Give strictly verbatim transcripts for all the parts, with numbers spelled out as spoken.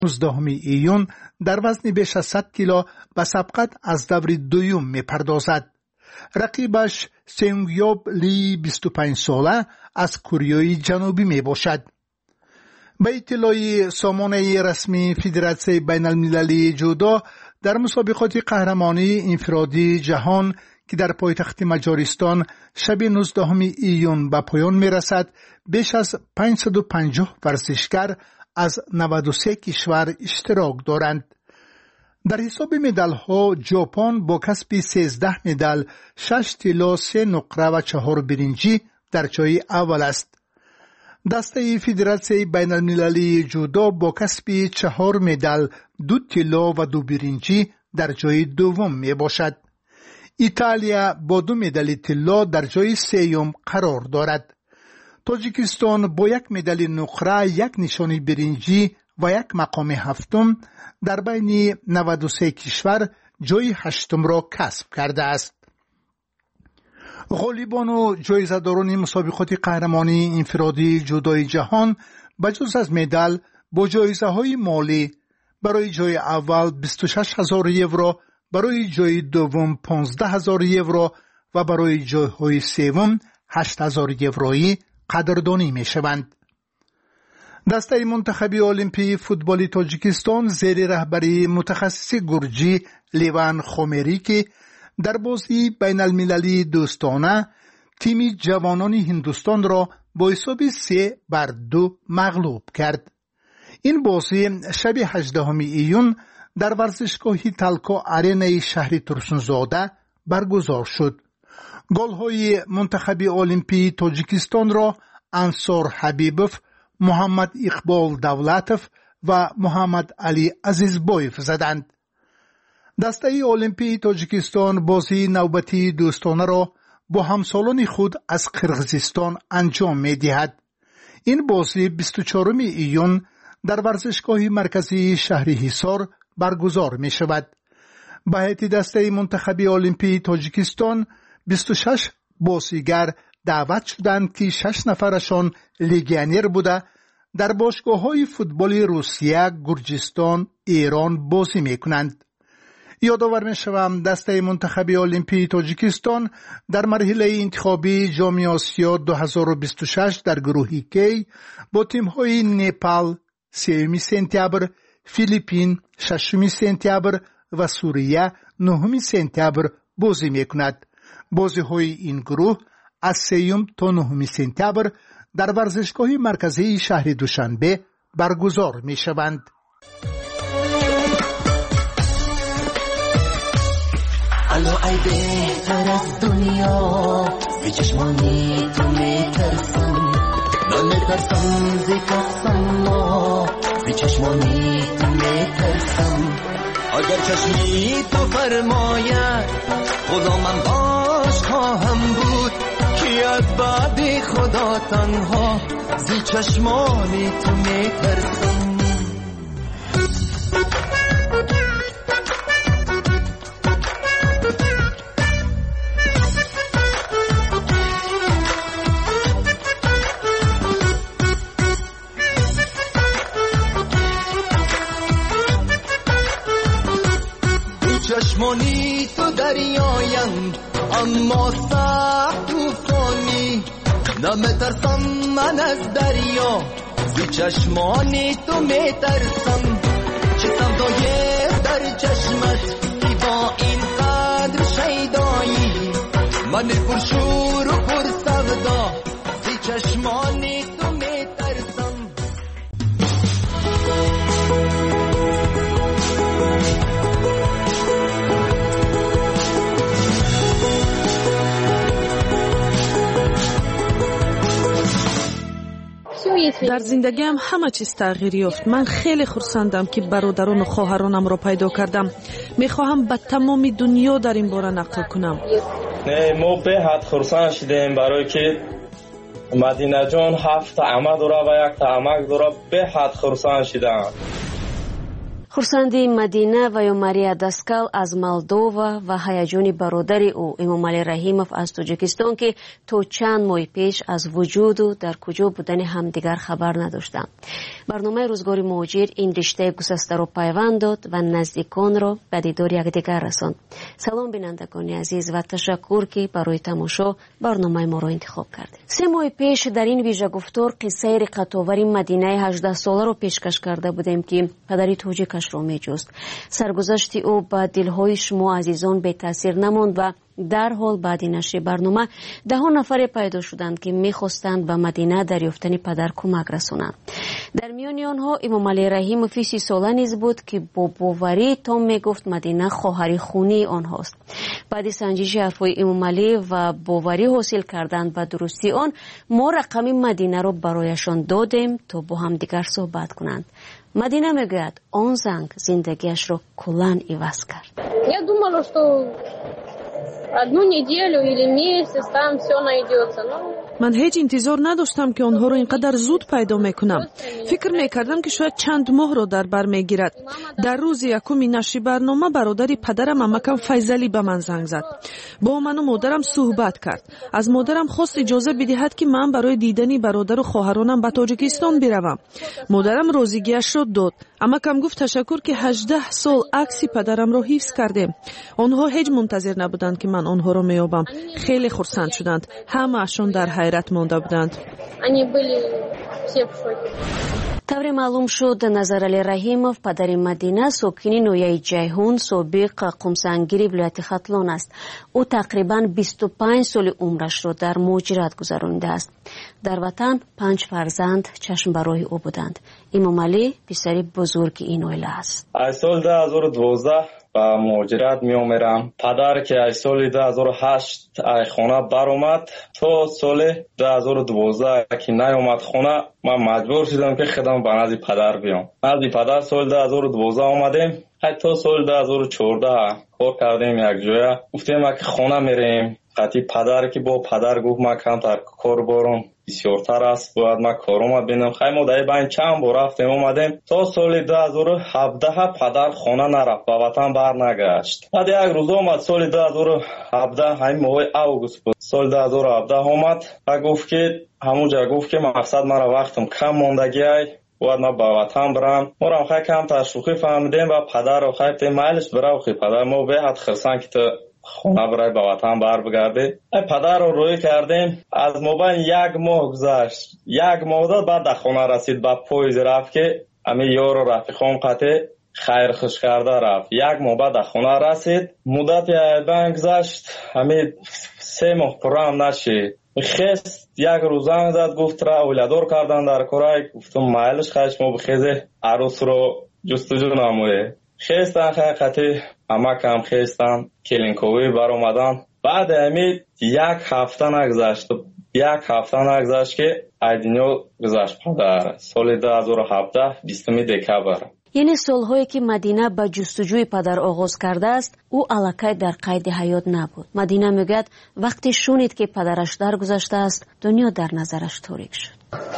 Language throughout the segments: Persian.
نوزدهم ایون در وزن بیش از صد کیلو به سبقت از دور دوم می پردازد. رقیبش سنگیوب لی بیست و پنج ساله از کره جنوبی می باشد. به اطلاع سامانه رسمی فدراسیون بین المللی جودو، در مسابقات قهرمانی انفرادی جهان که در پایتخت مجارستان شب نوزدهم ایون به پایان می رسد، بیش از پانصد و پنجاه ورزشکار از نود و سه کشور اشتراک دارند. در حساب مدال ها ژاپن با کسب سیزده مدال، شش طلا، سه نقره و چهار برنجی در جای اول است. دسته فدراسیون بین المللی جودو با کسب چهار مدال، دو طلا و دو برنجی در جای دوم می باشد. ایتالیا با دو مدال طلا در جای سوم قرار دارد. تاجیکستان با یک مدال نقره، یک نشانی برنجی و یک مقام هفتم در بین نود و سه کشور جای هشتم را کسب کرده است. غالبان و جایزه‌داران مسابقات قهرمانی انفرادی جودوی جهان بجز از مدال با جایزه‌های مالی برای جای اول بیست و شش هزار یورو، برای جای دوم پانزده هزار یورو و برای جایهای سوم هشت هزار یورویی قدردانی می شوند. دسته منتخب المپی فوتبال تاجیکستان زیر رهبری متخصص گرجی لیوان خومری که در بازی بین المللی دوستانه تیم جوانان هندوستان را با حساب سه بر دو مغلوب کرد. این بازی شب هجدهم ایون در ورزشگاه تلکا آرینای شهر ترسونزاده برگزار شد. گل‌های منتخب المپی تاجیکستان را انصار حبیبوف، محمد اقبال دولتوف و محمد علی عزیزبایف زدند. دسته المپی تاجیکستان بازی نوبتی دوستانه را با همسالان خود از قرقیزستان انجام می دهد. این بازی بیست و چهارم ایون در ورزشگاه مرکزی شهر حصار برگزار می شود. به هیئت دسته منتخب المپی تاجیکستان بیست و شش بازیگر دعوت شدند که شش نفرشان لیگیونر بوده در باشگاه‌های فوتبال روسیه، گرجستان، ایران بازی می‌کنند. یادآور می‌شوم دسته منتخب المپی تاجیکستان در مرحله انتخابی جام آسیا دو هزار و بیست و شش در گروه کی با تیم‌های نپال سوم سپتامبر، فیلیپین ششم سپتامبر و سوریه نهم سپتامبر بازی می‌کند. بازی‌های این گروه از سوم تا نهم سپتامبر در ورزشگاه مرکزی شهر دوشنبه برگزار می شوند. الو ای بهتر از دنیا زی چشمانی تو می ترسم، نمی ترسم زی کسم ما، زی چشمانی تو می ترسم. اگر چشمی تو فرماید خدا من باش خواهم بود، کی از بعد خدا تنها زی چشمانی تو می ترسم. چشمانی تو دریایند اما سخت توفانی، نمی ترسم من از دریا زی چشمانی تو می ترسم. چه سودای در چشمت که با این قدر شیدایی، من پرشور و پر سودا زی چشمانی تو می ترسم. در زندگیم همه چیز تغییر یافت. من خیلی خرسندم که برادران و خواهرانم را پیدا کردم. میخواهم به تمام دنیا در این باره نقل کنم. نه ما به حد خرسند شدیم برای که مدینه جان هفت عمه داره و یک عمک داره. به حد خرسند شدم. хурсанди Мадина ва ё Мария Даскал аз Молдова ва ҳаяҷони бародари ӯ Эмомалӣ Раҳимов аз Тоҷикистон ки то чанд моҳи пеш аз вуҷуду дар куҷо будани ҳамдигар хабар надоштанд. барномаи рӯзгори муҳоҷир ин риштаи гусастаро пайванд дод ва наздиконро ба дидори якдигар расонд. салом бинандагони азиз ва ташаккур ки барои тамошо барномаи моро интихоб кардед. се моҳи пеш дар ин вижагуфтор қиссаи риқатовари Мадинаи ҳаждаҳсоларо пешкаш карда будем ки падари тоҷикашро меҷуст. саргузашти ӯ ба дилҳои шумо азизон бетаъсир намонд ва дарҳол баъди нашри барнома даҳо нафаре пайдо шуданд ки мехостанд ба Мадина дар ёфтани падар кӯмак расонанд. дар миёни онҳо Эмомалӣ Раҳимови си сола низ буд ки бо боварӣ том мегуфт Мадина хоҳари хунии онҳост. баъди санҷиши ҳарфҳои Эмомалӣ ва боварӣ ҳосил кардан ба дурустӣ он, мо рақами Мадинаро барояшон додем то бо ҳамдигар суҳбат кунанд. Мадина мегӯяд он занг зиндагиашро куллан иваз кард. Я думала, что одну неделю или месяц там все найдется. Но من هیچ انتظار نداشتم که آنها رو اینقدر زود پیدا میکنم. فکر میکردم که شاید چند ماه رو در بر میگیرد. در روز یکم نشر برنامه برادری پدرم عمکم فیضلی به من زنگ زد. با من و مادرم صحبت کرد. از مادرم خواست اجازه بدهد که من برای دیدن برادر و خواهرانم به تاجیکستان بروم. مادرم راضیگیش را داد. عمکم گفت تشکر که هجده سال عکس پدرم را حفظ کردیم. آنها هیچ منتظر نبودند که من آنها را میابم. خیلی خرسند شدند. همه‌شون در حیرت مانده بودند. тавре маълум шуд Назарали Раҳимов падари Мадина сокини ноҳияи Ҷайҳун собиқ қумсангири вилояти Хатлон аст. ӯ тақрибан бисту панҷ соли умрашро дар муҳоҷират гузаронидааст. дар ватан панҷ фарзанд чашмбарои ӯ буданд. Эмомалӣ писари бузурги ин оила аст. аз соли ду ҳазору дувоздаҳ ба муҳоҷират меомерам. падар ки аз соли ду ҳазору ҳашт аз хона баромад, то соли ду ҳазору дувоздаҳ ки наомад хона, ман маҷбур шудам ки худам ба назди падар биём. назди падар соли ду ҳазору дувоздаҳ омадем. ҳатто соли ду ҳазору чордаҳ кор кардем якҷоя. гуфтем ки хона мерем. қати падар ки бо падар гуфт ман камтар кор борам бисёртар аст, бояд ман корома бинам. хай мо дар байн чанд бор рафтем омадем. то соли ду ҳазору ҳабдаҳ падар хона нарафт, ба ватан барнагашт. баъд як рӯз омад соли ду ҳазору ҳабдаҳ, ҳамин моҳи август буд. соли ду ҳазору ҳабдаҳ омад ва гуфт ки ҳамунҷа гуфт ки мақсад мара вақтам кам мондагиай, бояд ман ба ватан барам. морам хай камтар шӯхӣ фаҳмидем ва падарро хай те майлиш бирав хи падар мо беҳад хирсан ки ту хона барай ба ватан барбигардӣ. ай падарро рӯй кардем. аз мобайн як моҳ гузашт. як моҳ дод баъд да хона расид. ба поиз рафт ки ами ёру рафиқом қате хайрхуш карда рафт. як моҳ баъд да хона расид. муддати айбан гузашт. ами се моҳ пуррам нашид. хест як рӯз занг зад гуфт ра оиладор кардан дар корай. гуфтам майлиш хай шумо бихезе арӯсро ҷустуҷӯ намоед. хестан хай қати амакам хестан келинковӣ баромадан. баъди ҳамин як ҳафта нагузашт. як ҳафта нагузашт ки аз дунё гузашт падар. соли ду ҳазору ҳабдаҳ бистуми декабр. яъне солҳое ки Мадина ба ҷустуҷӯи падар оғоз кардааст, ӯ аллакай дар қайди ҳаёт набуд. Мадина мегӯяд вақте шунид ки падараш даргузаштааст, дунё дар назараш торик шуд.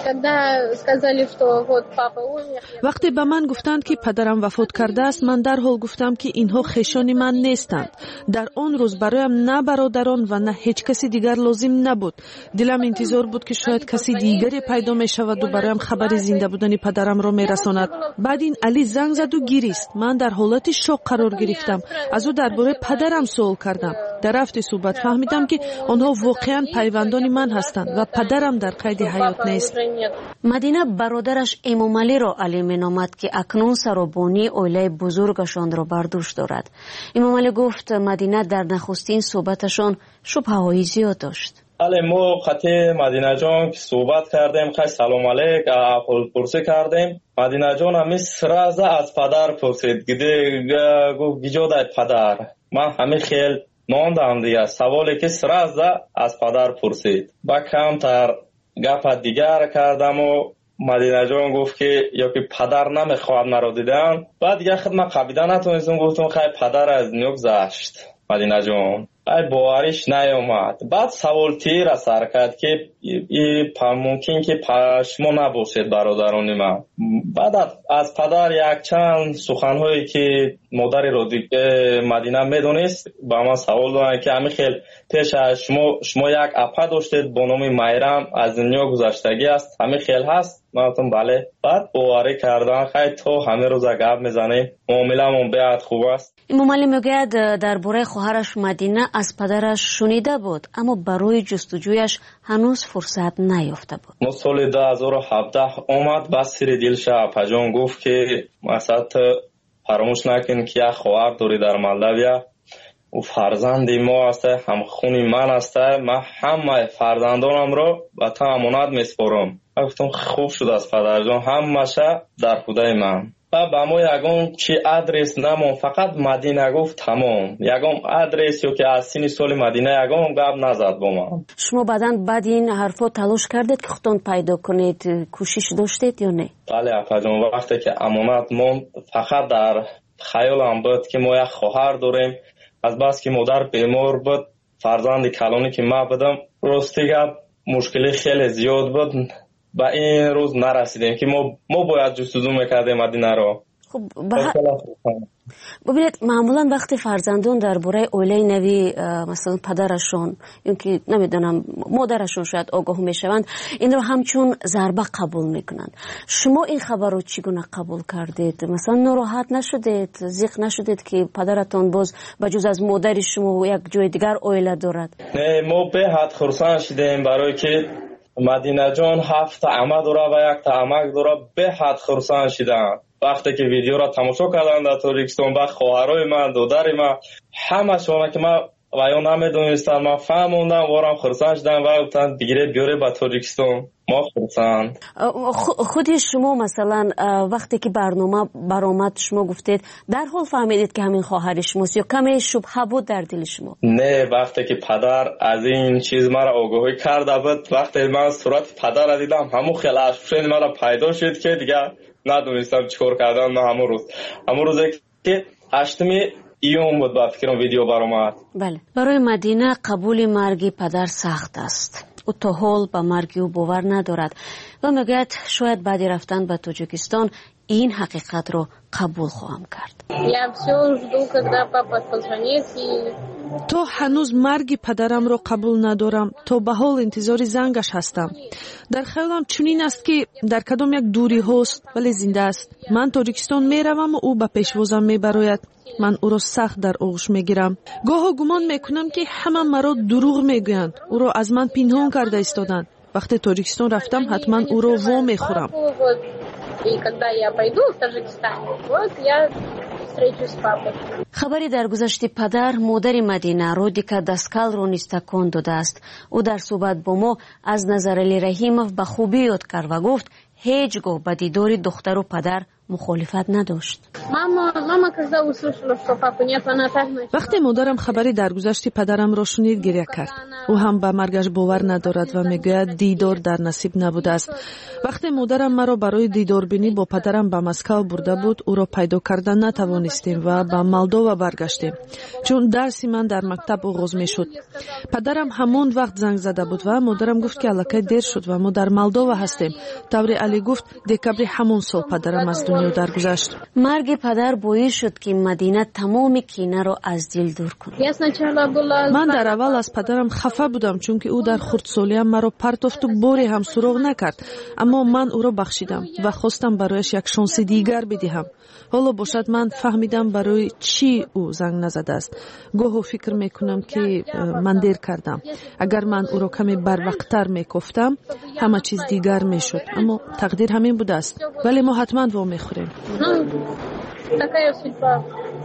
وقتی به من گفتند که پدرم وفات کرده است، من در حال گفتم که اینها خویشان من نیستند. در آن روز برایم نه برادران و نه هیچ کسی دیگر لازم نبود. دلم انتظار بود که شاید کسی دیگری پیدا می شود و برایم خبر زنده بودن پدرم را می رساند. بعد این علی زنگ زد و گریست. من در حالت شوق قرار گرفتم. از او درباره پدرم سوال کردم. در رفت صحبت فهمیدم که آنها واقعا پیوندان من هستند و پدرم در قید حیات نیست. مدینه برادرش امامعلیро علی меномад که اکنون سرابانی اویله بزرگشان را بر دوش دارد. امامعلی گفت مدینه در نخستین صحبتشان شبهه‌های زیاد داشت. علی ما خطی مدینه جان که صحبت کردیم، خیلی سلام علیک احوال پرسی کردیم. مدینه جان همی سرازه از پدر پرسید. گده گفت گیجاده پدر. من همی خیلی ماندم دیگه. سوالی که سرازه از پدر پرسید. با کمتر گپ دیگر کردم و مدینه جان گفت که یا که پدر نمیخواد مرا دیدن. بعد دیگه خود من قبیده نتونستم، گفتم خیلی پدر از دنیا گذشت. مدینه جان ай бовариш наёмад. Баъд саволтира сар кард ки мумкин ки шумо набошед бародарони ман. баъд аз падар якчанд суханҳое ки модари Мадина медонист ба ман савол доданд ки ҳамин хел пеш аз шумо шумо як апа доштед бо номи Майрам аз дунё гузаштагӣ аст, ҳамин хел ҳаст? ман гуфтам бале. баъд боварӣ кардан хай то ҳамин рӯза гап мезанем, муомиламон беҳад хуб аст. имомалӣ мегӯяд дар бораи хоҳараш Мадина аз падараш шунида буд, аммо барои ҷустуҷӯяш ҳанӯз фурсат наёфта буд. мо соли ду ҳазору ҳабдаҳ омад, ба сири дилша апаҷон гуфт ки масад фаромӯш накун ки як хоҳар дорӣ дар Молдавия, ӯ фарзанди мо аст, ҳамхуни ман аст, ман ҳамаи фарзандонамро ба ту амонат меспорам. ман гуфтам хуб шудааст падарҷон, ҳамаша дар худаи ман. ба ба мо ягон чи адрес намон, фақат Мадина гуфт тамом. Ягон адрес ё ки аз сини соли Мадина ягон гап назад бо ман. шумо баъдан баъди ин ҳарфо талош кардед ки худтон пайдо кунед, кӯшиш доштед ё не? бале апаҷон, вақте ки амонат монд, фақат дар хаёлам буд ки мо як хоҳар дорем. азбаски модар бемор буд, фарзанди калоне ки ман будам, рости гап мушкили хеле зиёд буд. ба ин рӯз нарасидем ки мо мо бояд ҷустуҷӯ мекардем Мадинаро. хуб бубинед, маъмулан вақте фарзандон дар бораи оилаи нави масалан падарашон ё ки намедонам модарашон шояд огоҳ мешаванд, инро ҳамчун зарба қабул мекунанд. шумо ин хабарро чӣ гуна қабул кардед? Масалан нороҳат нашудед, зиқ нашудед ки падаратон боз ба ҷуз аз модари шумо як ҷои дигар оила дорад? не, мо беҳад хурсанд шудем, барое ки Мадинаҷон ҳафта ама дора ва якта амак дора. беҳад хурсанд шудам вақте ки видеоро тамошо кардам дар Тоҷикистон. ба хоҳарои ман, додари ман, ҳамашона ки ман ва ё намедонистам, ман фаҳмондам, ворам хурсанд шудам ва гуфтанд бигире биёре ба Тоҷикистон. мо хурсанд. худи шумо масалан вақте ки барнома баромад, шумо гуфтед дарҳол фаҳмидед ки ҳамин хоҳари шумост ё каме шубҳа буд дар дили шумо? не, вақте ки падар аз ин чиз мара огоҳӣ карда буд, вақте ман сурати падара дидам, ҳамон хел ашфушени мара пайдо шуд ки дигар надонистам чӣ кор кардан. ман ҳамон рӯз ҳамон рӯзе ки ҳаштуми июн буд ба фикрам видео баромад. бале, барои Мадина қабули марги падар сахт аст. ӯ то ҳол ба марги ӯ бовар надорад ва мегӯяд шояд баъди рафтан ба Тоҷикистон ин ҳақиқатро қабул хоҳам кард. Я всё жду, когда папа позвонит и то ҳанӯз марги падарамро қабул надорам, то ба ҳол интизори зангаш ҳастам. дар хаёлам чунин аст ки дар кадом як дуриҳост, вале зинда аст. ман Тоҷикистон меравам ва ӯ ба пешвозам мебарояд. ман ӯро сахт дар оғӯш мегирам. гоҳо гумон мекунам ки ҳама маро дурӯғ мегӯянд, ӯро аз ман пинҳон карда истоданд. вақте Тоҷикистон рафтам, ҳатман ӯро во мехӯрам. И когда я пойду в Таджикистан, вот я встречусь с папой. хабари даргузашти падар модари Мадина Родика Даскалро низ такон додааст. ӯ дар суҳбат бо мо аз Назарали Раҳимов ба хубӣ ёд кард ва гуфт ҳеҷ гоҳ ба дидори духтару падар мухолифат надошт. Мама, мама, когда услышала, что папы нет, она так начала. вақте модарам хабари даргузашти падарамро шунид, гирья кард. ӯ ҳам ба маргаш бовар надорад ва мегӯяд дидор дар насиб набудааст. вақте модарам маро барои дидорбинӣ бо падарам ба Москав бурда буд, ӯро пайдо карда натавонистем ва ба Молдова баргаштем, чун дарси ман дар мактаб оғоз мешуд. падарам ҳамон вақт занг зада буд ва модарам гуфт ки аллакай дер шуд ва мо дар Молдова ҳастем. таври Али гуфт декабри ҳамон сол падарам аз дунё даргузашт. марги падар боис шуд ки Мадина тамоми кинаро аз дил дур кунад. Я сначала была ман дар аввал аз падарам хафа будам, чунки ӯ дар хурдсолиям маро партофту боре ҳам суроғ накард, аммо ман ӯро бахшидам ва хостам барояш як шонси дигар бидиҳам. ҳоло бошад ман фаҳмидам барои чӣ ӯ занг назадааст. гоҳо фикр мекунам ки ман дер кардам. агар ман ӯро каме барвақттар мекуфтам, ҳама чиз дигар мешуд, аммо тақдир ҳамин будааст. вале мо ҳатман во мехӯрем. такая судьба.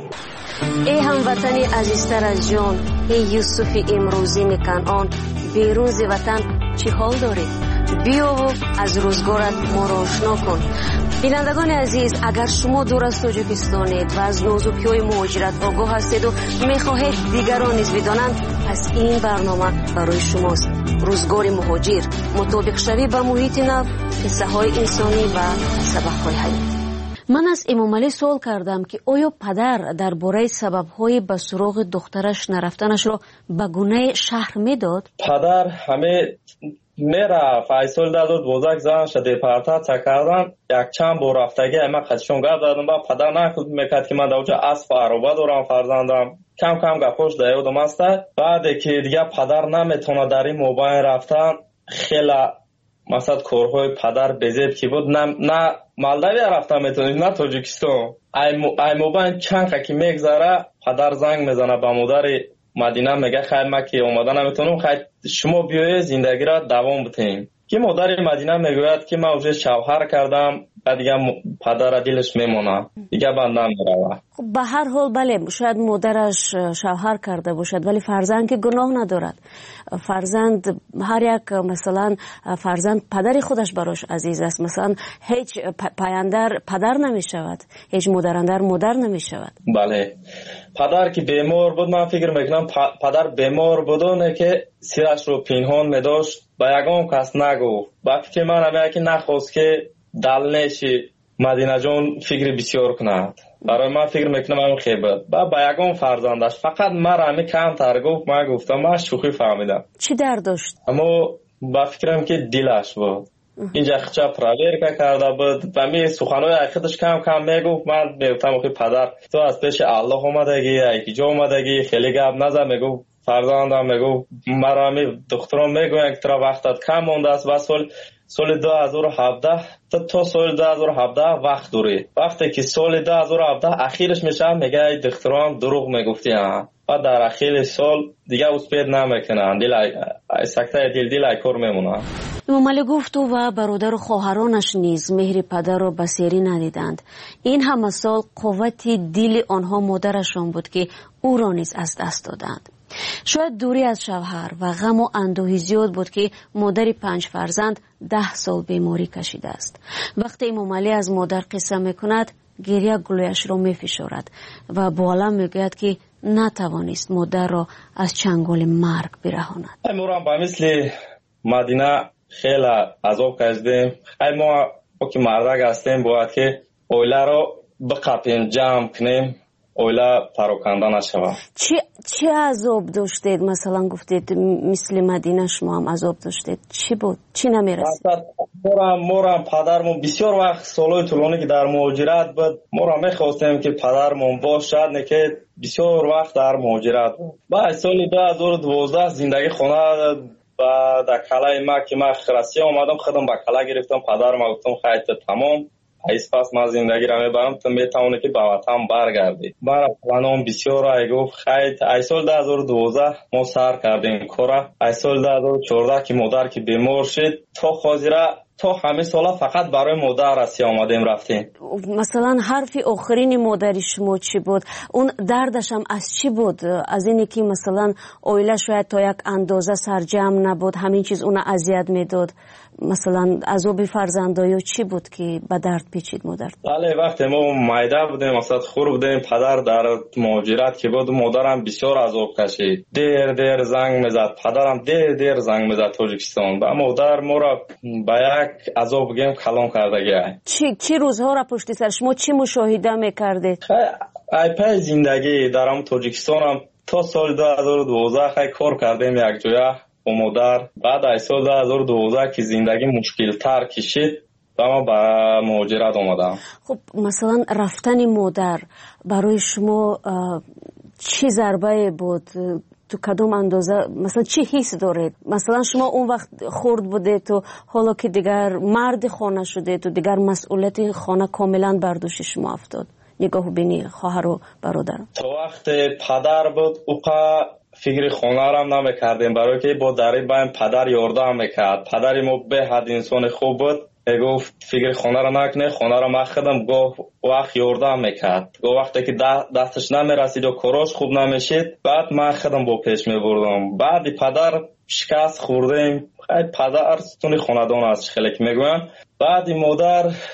эй ҳамватани азизтар аз ҷон, эй Юсуфи имрӯзини Канъон, берун зи ватан чӣ ҳол дорӣ? биёву аз рӯзгорат моро ошно кун. бинандагони азиз, агар шумо дур аз Тоҷикистонед ва аз нозукиҳои муҳоҷират огоҳ ҳастеду мехоҳед дигарон низ бидонанд, пас ин барнома барои шумост. рӯзгори муҳоҷир, мутобиқшавӣ ба муҳити нав, қиссаҳои инсонӣ ва сабақҳои ҳаёт. من از امام علی سوال کردم که آیا پدر درباره سبب‌های به سراغ دخترش نرفتنش رو به گونه شهر میداد؟ پدر همه میرفت. ای سال دادود بوزک زنش دیپارتاڅیا کردن یک چند بار رفتگی اما خدشون گفت دادم با پدر نکرد میکرد که من دوجه اسب عروبه دارم فرزندم کم کم گپوش دیودم است. بعد که دیگه پدر نمیتونه در این موبایل رفتن خیلی مثلا کارهای پدر بزید که بود نه نه مالداوی رفتن میتونید نه تاجیکستان. ای, مو... ای موبایل چند که میگذره پدر زنگ میزنه به مادر مدینه میگه خیر ما که اومدن نمیتونم خیر شما بیایید زندگی را دوام بدیم. که مادر مدینه میگوید که من اوج شوهر کردم و دیگه پدر دلش میمونه دیگه بندم میروه. خب به هر حال بله شاید مادرش شوهر کرده باشد ولی فرزند که گناه ندارد. فرزند هر یک مثلا فرزند پدر خودش براش عزیز است. مثلا هیچ پایندر پدر نمیشود هیچ مادراندر مادر نمیشود. بله پدر که بیمار بود من فکر میکنم پدر بیمار بودونه که سیرش رو پنهان میداشت با یگام کس نگفت. با فکر من همه که نخواست که دلنشی مدینه جان فکر بسیار کند. برای من فکر میکنم همون خیبت با با یگام فرزندش فقط من همه کم تر گفت من گفتم من شوخی فهمیدم. چی درد داشت؟ اما با فکرم که دلش بود اینجا خچا پراویر کرده بود و می سخنهای اخیرش کم کم میگفت. من میگفتم که پدر تو از پیش الله اومدگی ایکی جا اومدگی خیلی گپ نزن. میگفت فرزندم میگفت مرا می دخترم میگوین که ترا وقتت کم مونده است و سال سال دو هزار و هفده تا تا سال دو هزار و هفده وقت داری. وقتی که سال دو هزار و هفده اخیرش میشه میگه دختران دروغ میگفتی ها و در اخیر سال دیگه اسپید نمیکنن دل سکته دل دل کار میمونه. امام علی گفت او و برادر و خواهرانش نیز مهر پدر را بسیاری ندیدند. این همه سال قوت دل آنها مادرشان بود که او را نیز از دست دادند. شاید دوری از شوهر و غم و اندوهی زیاد بود که مادر پنج فرزند ده سال بیماری کشیده است. وقتی امام علی از مادر قصه میکند گریه گلویش را میفشارد و با علم میگوید که نتوانست مادر را از چنگال مرگ برهاند. ما با مثل مدینه خیلی عذاب کشیدیم. ما که مردک هستیم باید که اوله را بقپیم جمع کنیم اوله پراکنده نشود. چی چی عذاب داشتید؟ مثلا گفتید مثل مدینه شما هم عذاب داشتید. چی بود؟ چی نمیرسید؟ مورم مورم پدرمون بسیار وقت سالهای طولانی که در مهاجرت بود مورم میخواستیم که پدرمون باشد نه که بسیار وقت در مهاجرت بود. بعد سال دو هزار و دوازده زندگی خانه و در کلای ما که من خرسی آمدم خودم با کلا گرفتم پدرم گفتم خیلی تمام ایس پس من زندگی را میبرم تو میتونه که به وطن برگردی. برای پلانم بسیار ای گفت خیلی ای سال دو هزار و دوازده ما سر کردیم کارا. ای سال دو هزار و چهارده که مادر که بیمار شد تا خاطره تا همه سالا فقط برای مادر رسی آمدیم رفتیم. مثلا حرف آخرین مادری شما چی بود؟ اون دردش هم از چی بود؟ از اینی که مثلا اویله شاید تا یک اندازه سرجم نبود همین چیز اون اذیت میداد؟ مثلا عذاب فرزندایی چی بود که به درد پیچید مادر؟ بله وقتی ما مایده بودیم مثلا خور بودیم پدر در مهاجرت که بود مادرم بسیار عذاب کشید. دیر دیر زنگ میزد پدرم دیر دیر زنگ میزد تاجیکستان و مادر ما را به یک عذاب گیم کلام کرده. چی چی روزها را پشت سر شما چی مشاهده میکردید؟ ای پای زندگی درم تاجیکستان هم تا سال دو هزار و دوازده خیلی کار کردیم یک جایه با مادر. بعد ای سال دو هزار و دوازده که زندگی مشکل تر کشید و ما به مهاجرت آمدم. خب مثلا رفتن مادر برای شما چی ضربه بود؟ تو کدوم اندازه مثلا چی حس دارید؟ مثلا شما اون وقت خرد بوده تو حالا که دیگر مرد خانه شده تو دیگر مسئولیت خانه کاملا بر دوش شما افتاد. نگاه بینی خواهر و برادر تو وقت پدر بود اوقا فکر خانه را هم نمیکردیم برای که با دری بایم پدر یاردم میکرد. پدری ما به حد انسان خوب بود گفت فکر خانه را نکنه خانه را مخدم گفت وقت یاردم میکرد. گفت وقتی که دستش نمیرسید و کاراش خوب نمیشید بعد من خودم با پیش میبردم. بعد پدر شکست خوردیم خیلی پدر ستون خاندان است خیلی که میگوین. بعد مادر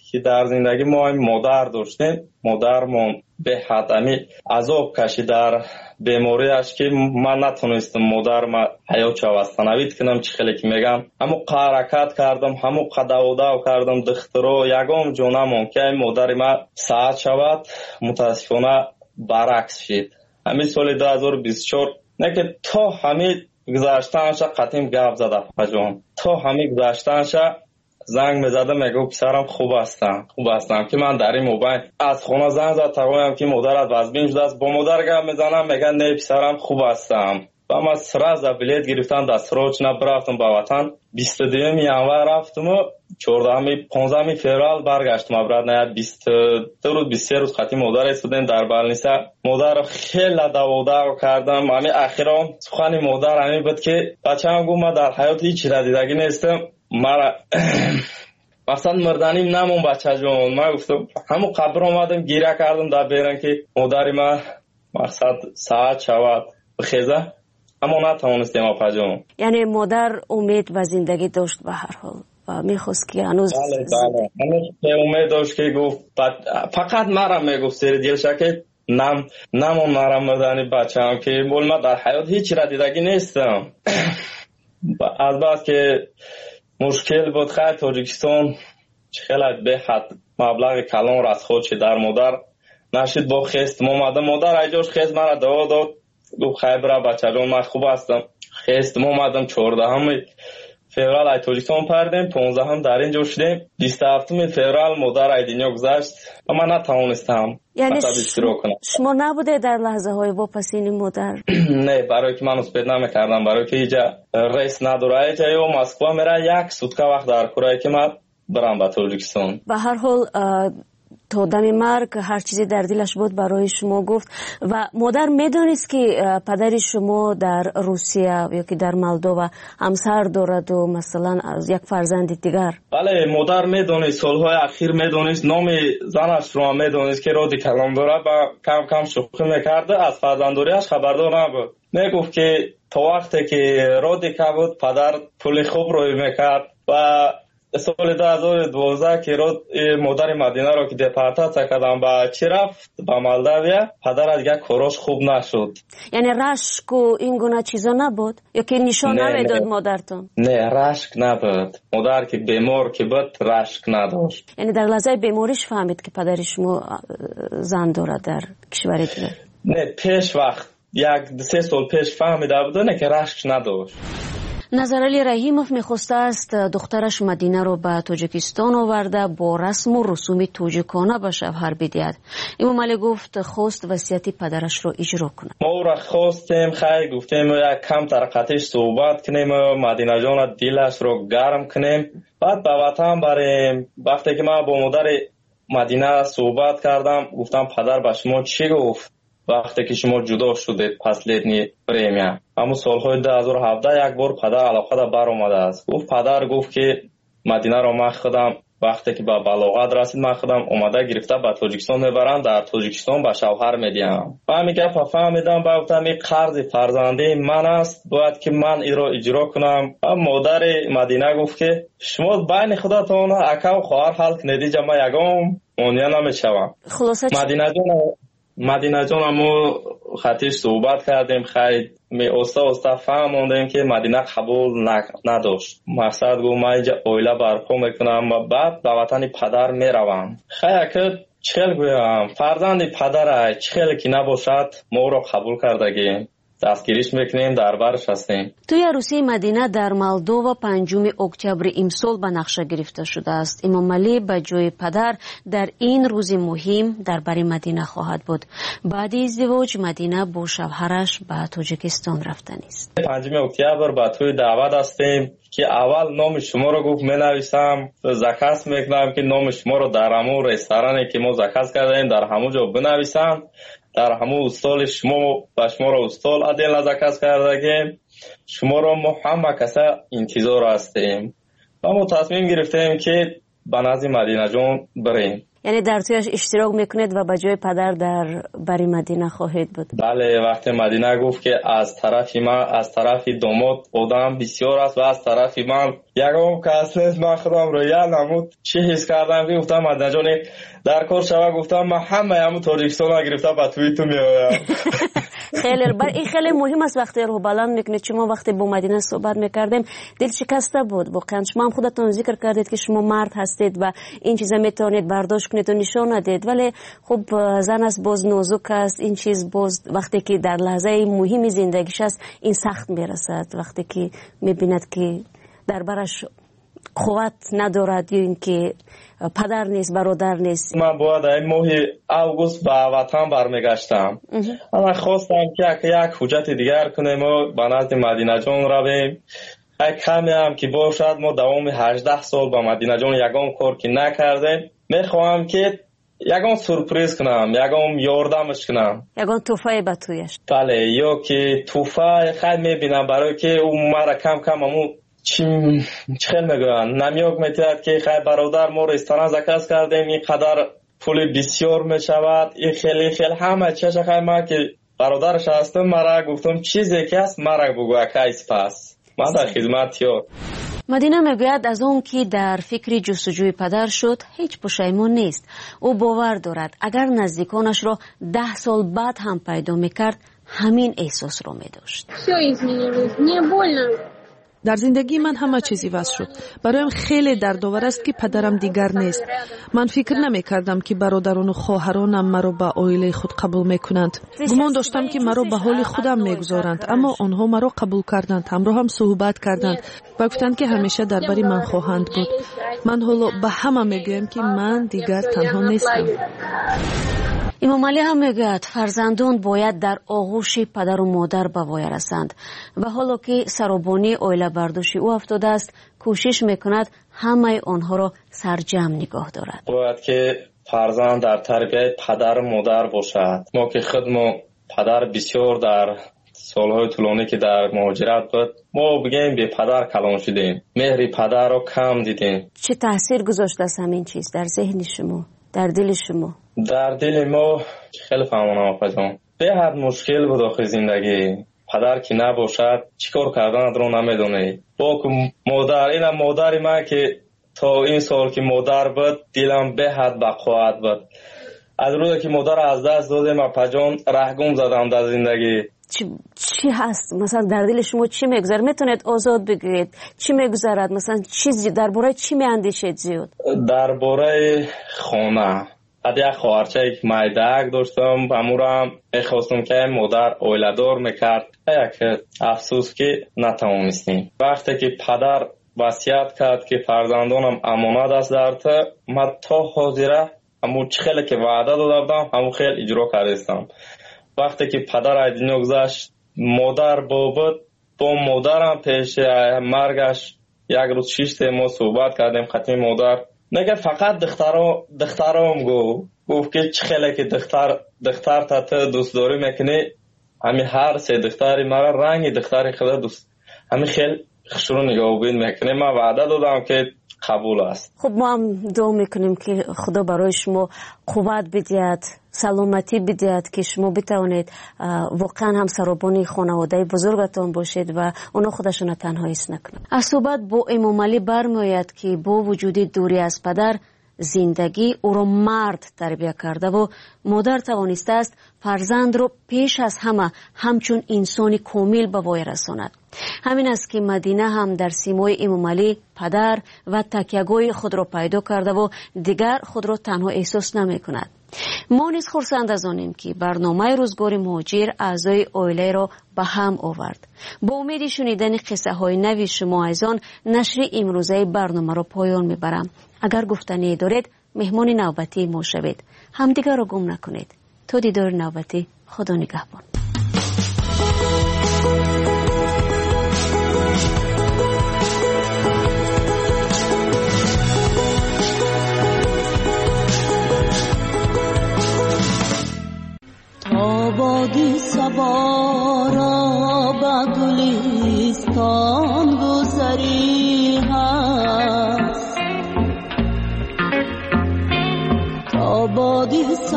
که در زندگی ما مادر داشتیم. مادرمون به حد امی عذاب کشید در بیماریش که من نتونستم مادر ما حیات شوستنوید کنم. چی خیلی که میگم همو حرکت کردم، همو دو دو کردم دخترو یگام جونمون که مادر ما ساعت شود متاسفانه برعکس شد. همین سال دو هزار و بیست و چهار نه که تا همین گذاشتنش قطعیم گپ زده پجام، تا همین گذاشتنش زنگ میزده میگه پسرم خوب هستم خوب هستم که من در این موبایل از خونه زنگ زد تقویم که مادرت وزبین شده است. با مادر گپ میزنم میگه نه پسرم خوب هستم. و من سراز بلیت گرفتم دستروچ نبرفتم با وطن. بیست و دوم ینور رفتم و چهاردهم پانزدهم فوریه برگشتم برات. نه بیست دو روز بیست و سه روز خاطی مادر استودن در بالنیسا. مادر خیلی داودا کردم. همین اخیرا سخن مادر همین بود که بچه‌ام گفت من در حیات هیچ چیز دیدگی نیستم. مرا مثلا مردنیم نمون بچه جون. من گفتم همون قبر آمدم گیره کردم در بیرن که مادری ما مقصد ساعت شود بخیزه، اما نتوانستیم اپا جون. یعنی مادر امید و زندگی داشت به هر حال و میخواست که هنوز بله بله هنوز امید داشت که گفت فقط مرا میگفت سر دیلش که نم نمون مرا مردنی بچه هم که بول ما در حیات هیچی را دیدگی نیستم. از بعد که مشکل بود خیلی تاجیکستان خیلی به حد مبلغ کلان را از خودش در مادر نشید با خست مامده مادر ایجاش خست مرا دوا داد. گفت خیلی برا بچه جان من خوب هستم. خست مامدم چهاردهم فوریه ای تاجیکستان پردیم، پانزدهم در اینجا شدیم. بیست و هفتم فوریه مادر ای دنیا گذشت و من نتوانستم یعنی شما نبوده در لحظه های واپسین مادر؟ نه، برای که من اسپید نمیکردم، برای که اینجا ریس نداره. اینجا یا مسکو میره یک سوتکه وقت در کره که من برم به تاجیکستان. به هر حال تا دم مرگ هر چیزی در دلش بود برای شما گفت. و مادر میدونست که پدر شما در روسیه یا که در مالدووا همسر دارد و مثلا از یک فرزند دیگر؟ بله مادر میدونست، سالهای اخیر میدونست، نام زنش رو میدونست که رادی کلام دارد و کم کم شوخی میکرده. از فرزنداریش خبردار نبود. میگفت که تا وقتی که رادی که بود پدر پول خوب روی میکرد. و سال دو هزار و دوازده که رود مادر مدینه رو که دپارتاسیا کردم به چی رفت به مالداویا، پدر از یک کاراش خوب نشد. یعنی رشک و این گونه چیزا نبود یا که نشان نمیداد مادرتون؟ نه رشک نبود. مادر که بیمار که بود رشک نداشت. یعنی در لحظه بیماریش فهمید که پدر شما زن دارد در کشور دیگه؟ نه پیش وقت یک سه سال پیش فهمیده بود نه که رشک نداشت. نظرعلی رحیموف میخواسته است دخترش مدینه رو به تاجیکستان آورده با رسم و رسوم تاجیکانه به شوهر بدهد. امام علی گفت خواست وصیت پدرش رو اجرا کنه. ما را خواستیم خیلی گفتیم یک کم ترقتش صحبت کنیم، مدینه جان دلش رو گرم کنیم، بعد به وطن بریم. وقتی که من با مادر مدینه صحبت کردم گفتم پدر به شما چی گفت وقتی که شما جدا شدید پس لیدنی پریمیا؟ اما سالهای دو هزار و هفده یک بار پدر علاقه دا بر اومده است. گفت پدر گفت که مدینه رو من خودم وقتی که به بلاغت رسید من خودم اومده گرفته به تاجیکستان میبرم، در تاجیکستان به شوهر میدیم. من میگم فهمیدم با گفتم این قرض فرزنده من است باید که من این رو اجرا کنم. مادر مدینه گفت که شما بین خودتون اکا و خواهر حل کنید، ما یگام اونیا نمیشوم. خلاصه مدینه جان مدینه جان همو خطیش صحبت کردیم، خیلی می استا استا فهموندیم که مدینه قبول نداشت. مقصد گو من اینجا اویله برپا میکنم و بعد به وطن پدر میروم. خیلی که چخیل گویم فرزند پدر چخیل که نباشد ما رو قبول کردگیم، دستگیریش میکنیم، در برش هستیم. توی عروسی مدینه در مالدووا پنجم اکتبر امسال به نقشه گرفته شده است. امام علی به جای پدر در این روز مهم در بر مدینه خواهد بود. بعد ازدواج مدینه با شوهرش به تاجیکستان رفتن است. پنجم اکتبر به توی دعوت هستیم که اول نام شما رو گفت می نویسم، زکست میکنم که نام شما رو در همون رستورانی که ما زکست کردیم در همون جا بنویسم، در همون استال شما و شما رو استال عدل نزکست کردگیم، شما رو ما همه کسا انتظار هستیم و ما تصمیم گرفتیم که به نزد مدینه جان بریم. یعنی در تویش اشتراک میکنید و به جای پدر در بری مدینه خواهید بود؟ بله، وقتی مدینه گفت که از طرف من، از طرف داماد آدم بسیار است و از طرف من یکم کس نیست، من خودم رو یاد نمود چی حس کردم که گفتم مدینه جان در کار شوه، گفتم من همه همون تاجیکستان ها گرفتم به توی تو میایم. خیلی بر این خیلی مهم است وقتی رو بلند میکنید. شما وقتی با مدینه صحبت میکردیم دل شکسته بود واقعا. شما هم خودتون ذکر کردید که شما مرد هستید و این چیزا میتونید برداشت کنید و نشان ندید، ولی خب زن است، باز نازک است، این چیز باز وقتی که در لحظه مهمی زندگیش است این سخت میرسد، وقتی که میبیند که در برش قوت ندارد یا اینکه پدر نیست، برادر نیست. من باید این ماه اوگوست به وطن برمیگشتم، اما خواستم که یک حجت دیگر کنیم و به نزد مدینه جان رویم. یک کمی هم که باشد ما دوام هجده سال با مدینه جان یگان کار که نکردیم، میخواهم که یگان سورپریز کنم، یگان یاردمش کنم، یگان توفه به تویش. بله، یا که توفه خیلی میبینم برای که اون مرا کم کم همون چی خیلی میگوین نمیاک میتید که خیلی برادر ما رو استانه زکست کردیم، این قدر پول بسیار میشود، این خیلی خیلی همه چیشه. خیلی من که برادرش هستم مرا گفتم چیزی که هست مرا بگو اکیس پس من در خدمت یا. مدینه میگوید از اون که در فکر جستجوی پدر شد هیچ پشیمون نیست. او باور دارد اگر نزدیکانش را ده سال بعد هم پیدا میکرد همین احساس رو میداشت. در زندگی من همه چیزی واسه شد. برایم خیلی دردآور است که پدرم دیگر نیست. من فکر نمی کردم که برادران و خواهرانم مرا به عائله خود قبول میکنند. گمان داشتم که مرا به حال خودم میگذارند، اما آنها مرا قبول کردند، همراه هم صحبت کردند و گفتند که همیشه درباره من خواهند بود. من حالا به همه میگویم که من دیگر تنها نیستم. امام علی هم میگوید فرزندان باید در آغوش پدر و مادر به وای رسند و حالا که سرابانی عائله برداشت او افتاده است کوشش میکند همه آنها را سرجم نگاه دارد. باید که فرزند در تربیت پدر و مادر باشد. ما که خودمون پدر بسیار در سالهای طولانی که در مهاجرت بود ما بگیم به پدر کلان شدیم، مهر پدر رو کم دیدیم. چه تاثیر گذاشته است همین چیز در ذهن شما، در دل شما؟ در دل ما خیلی فهمانم آقا جان، به حد مشکل بود آخه زندگی. پدر که نباشد چیکار کردن رو نمیدونی. با مادر، اینم مادر من که تا این سال که مادر بود دلم به حد بقوت بود. از روزی که مادر از دست دادم آقا جان رهگم زدم در زندگی. چی, چی هست مثلا در دل شما چی میگذره؟ میتونید آزاد بگید چی میگذرد؟ مثلا چیزی درباره چی میاندیشید زیاد؟ درباره خانه. بعد یک خواهرچه یک مایدک داشتم، امورم میخواستم که مادر عائله‌دار میکرد، یک افسوس که نتوانستیم. وقتی که پدر وصیت کرد که فرزندانم امانت است در تو، من تا حاضره همون خیلی که وعده داده بودم همون خیلی اجرا کردم. وقتی که پدر از دنیا گذشت مادر بابت با مادرم پیش مرگش یک روز شیشت ما صحبت کردیم. خطی مادر نگه فقط دخترام دخترام گو گفت که چه خیلی که دختر دختر تا تو دوست داری میکنی، همین هر سه دختری مرا رنگ دختری خدا دوست همین خیلی خشرو نگاه بین میکنه. من وعده دادم که قبول است. خب ما هم دعا میکنیم که خدا برای شما قوت بدهد، سلامتی بدهد که شما بتوانید واقعا هم سرابانی خانواده بزرگتان باشید و اونا خودشون تنها حس نکنند. از صحبت با امام علی برمیآید که با وجود دوری از پدر زندگی او را مرد تربیت کرده و مادر توانسته است فرزند را پیش از همه همچون انسانی کامل به وای رساند. همین است که مدینه هم در سیمای امام علی پدر و تکیه‌گاه خود را پیدا کرده و دیگر خود را تنها احساس نمی کند. ما نیز خرسند از آنیم که برنامه روزگار مهاجر اعضای عائله را به هم آورد. با امید شنیدن قصه های نوی شما از آن نشر امروزه برنامه را پایان میبرم. اگر گفتنی دارید مهمان نوبتی ما شوید. همدیگر را گم نکنید. تا دیدار نوبتی، خدا نگهبان. آبادی سوارا با گلستان گذری هست،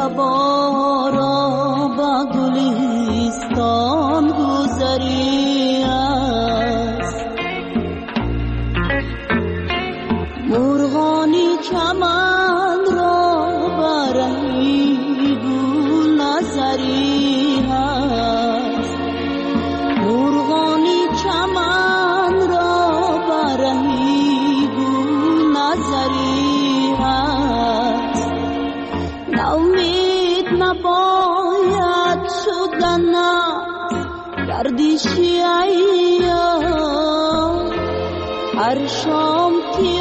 سوارا با گلستان گذری است. مرغانی چمن را برهی گل نظری است. مرغانی چمن را برهی گل نظری است. ناامید نباید شدن گردشی ایام. هر شام که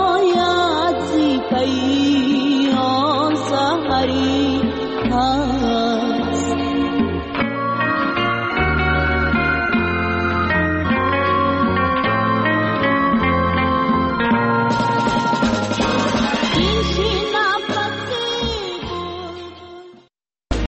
آید زی پیام سحری هست.